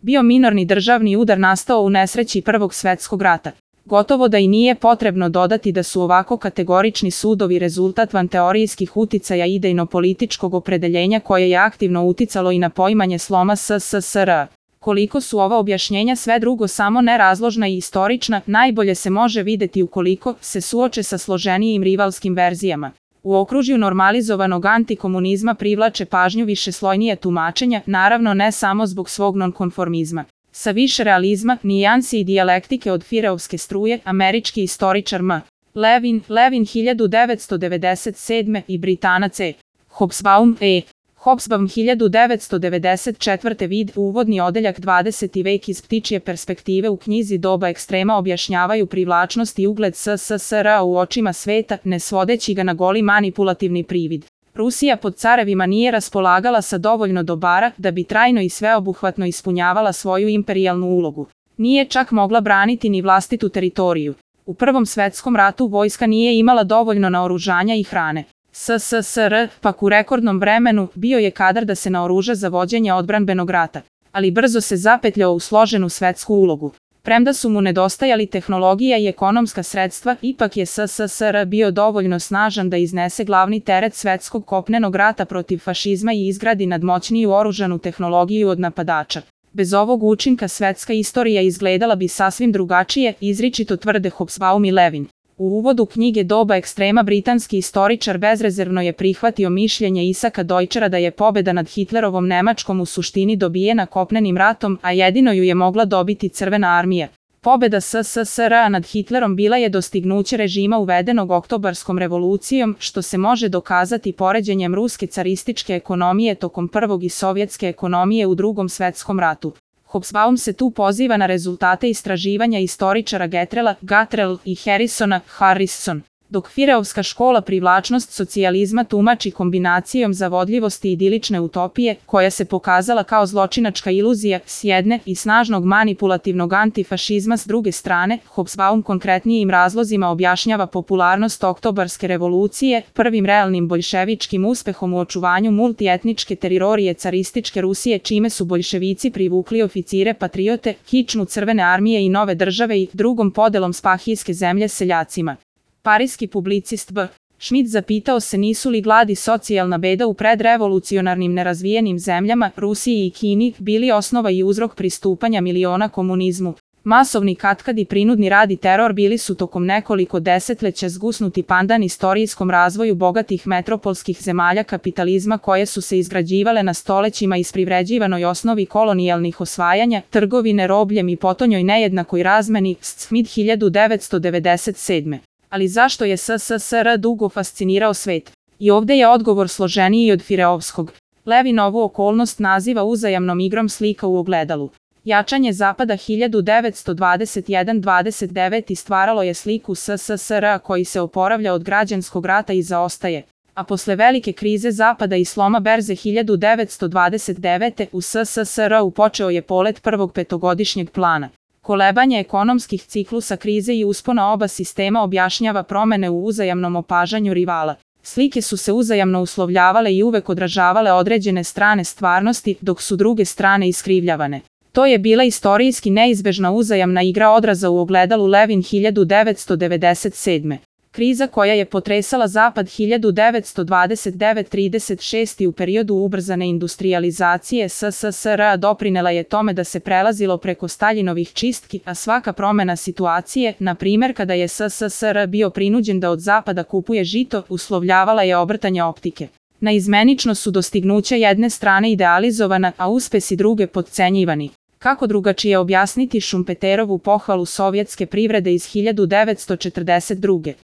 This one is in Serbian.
bio minorni državni udar nastao u nesreći Prvog svetskog rata. Gotovo da i nije potrebno dodati da su ovako kategorični sudovi rezultat vanteorijskih uticaja idejno-političkog opredeljenja koje je aktivno uticalo i na poimanje sloma SSSR. Koliko su ova objašnjenja sve drugo samo nerazložna i istorična, najbolje se može videti ukoliko se suoče sa složenijim rivalskim verzijama. U okružju normalizovanog antikomunizma privlače pažnju višeslojnija tumačenja, naravno ne samo zbog svog nonkonformizma. Sa više realizma, nijansi i dijalektike od Fireovske struje, američki istoričar M. Levin 1997. i Britanac E. Hobsbawm E. Hobsbawm 1994. vid uvodni odeljak 20. vek iz ptičje perspektive u knjizi Doba ekstrema objašnjavaju privlačnost i ugled SSSR u očima sveta, ne svodeći ga na goli manipulativni privid. Rusija pod carevima nije raspolagala sa dovoljno dobara da bi trajno i sveobuhvatno ispunjavala svoju imperijalnu ulogu. Nije čak mogla braniti ni vlastitu teritoriju. U Prvom svetskom ratu vojska nije imala dovoljno naoružanja i hrane. SSSR, pak u rekordnom vremenu, bio je kadar da se naoruža za vođenje odbranbenog rata, ali brzo se zapetljao u složenu svetsku ulogu. Premda su mu nedostajali tehnologija i ekonomska sredstva, ipak je SSSR bio dovoljno snažan da iznese glavni teret svetskog kopnenog rata protiv fašizma i izgradi nadmoćniju oružanu tehnologiju od napadača. Bez ovog učinka svetska istorija izgledala bi sasvim drugačije, izričito tvrde Hobsbawm i Levin. U uvodu knjige Doba ekstrema britanski istoričar bezrezervno je prihvatio mišljenje Isaka Deutschera da je pobeda nad Hitlerovom Nemačkom u suštini dobijena kopnenim ratom, a jedino ju je mogla dobiti Crvena armija. Pobeda SSSR nad Hitlerom bila je dostignuće režima uvedenog Oktobarskom revolucijom, što se može dokazati poređenjem ruske carističke ekonomije tokom Prvog i sovjetske ekonomije u Drugom svetskom ratu. Hobsbawm se tu poziva na rezultate istraživanja istoričara Gatrell i Harrison. Dok Fireovska škola privlačnost socijalizma tumači kombinacijom zavodljivosti i idilične utopije, koja se pokazala kao zločinačka iluzija s jedne i snažnog manipulativnog antifašizma s druge strane, Hobsbawm konkretnijim razlozima objašnjava popularnost Oktobarske revolucije, prvim realnim boljševičkim uspehom u očuvanju multietničke teritorije carističke Rusije, čime su boljševici privukli oficire patriote, kičmu Crvene armije i nove države i drugom podelom spahijske zemlje seljacima. Parijski publicist B. Schmidt zapitao se nisu li glad i socijalna beda u predrevolucionarnim nerazvijenim zemljama, Rusiji i Kini, bili osnova i uzrok pristupanja miliona komunizmu. Masovni katkad i prinudni rad i teror bili su tokom nekoliko desetleća zgusnuti pandan istorijskom razvoju bogatih metropolskih zemalja kapitalizma koje su se izgrađivale na stolećima iz privređivanoj osnovi kolonijalnih osvajanja, trgovine robljem i potonjoj nejednakoj razmeni, Schmidt 1997. Ali zašto je SSSR dugo fascinirao svet? I ovdje je odgovor složeniji od Fireovskog. Levin ovu okolnost naziva uzajamnom igrom slika u ogledalu. Jačanje Zapada 1921-29 stvaralo je sliku SSSR koji se oporavlja od građanskog rata i zaostaje. A posle velike krize Zapada i sloma berze 1929. u SSSR počeo je polet prvog petogodišnjeg plana. Kolebanje ekonomskih ciklusa krize i uspona oba sistema objašnjava promene u uzajamnom opažanju rivala. Slike su se uzajamno uslovljavale i uvek odražavale određene strane stvarnosti, dok su druge strane iskrivljavane. To je bila istorijski neizbežna uzajamna igra odraza u ogledalu Levin 1997. Kriza koja je potresala Zapad 1929-36 i u periodu ubrzane industrijalizacije SSSR doprinela je tome da se prelazilo preko Staljinovih čistki, a svaka promena situacije, na primjer kada je SSSR bio prinuđen da od Zapada kupuje žito, uslovljavala je obrtanje optike. Naizmenično su dostignuća jedne strane idealizovana, a uspesi druge potcenjivani. Kako drugačije objasniti Šumpeterovu pohvalu sovjetske privrede iz 1942.